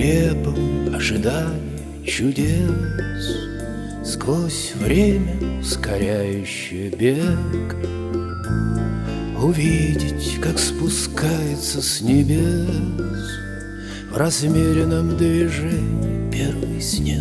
нелепом ожидании чудес, сквозь время ускоряющее бег, увидеть, как спускается с небес в размеренном движении первый снег.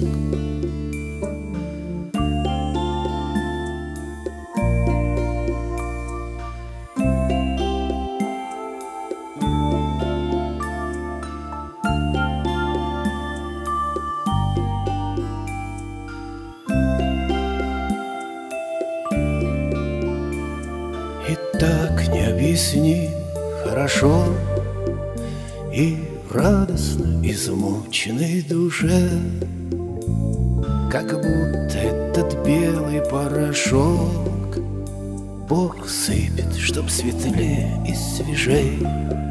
И так необъяснимо хорошо, и в радостно измученной душе, как будто этот белый порошок Бог сыпет, чтоб светлее и свежей.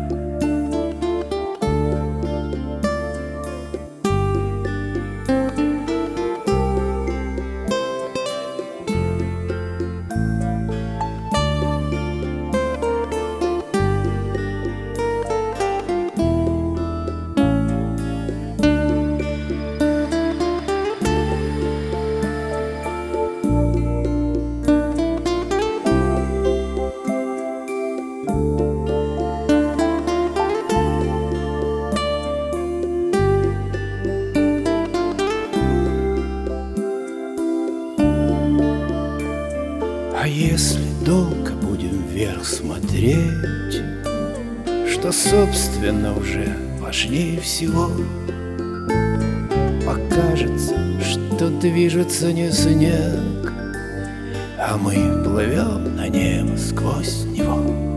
А если долго будем вверх смотреть, что, собственно, уже важнее всего, покажется, что движется не снег, а мы плывем на небо сквозь него.